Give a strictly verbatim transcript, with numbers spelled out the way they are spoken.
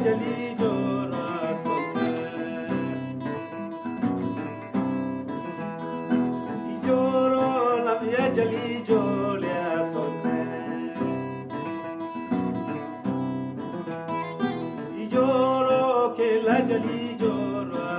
jali jora sonne ijoro lam ya jali jole sonne ijoro ke la jali jora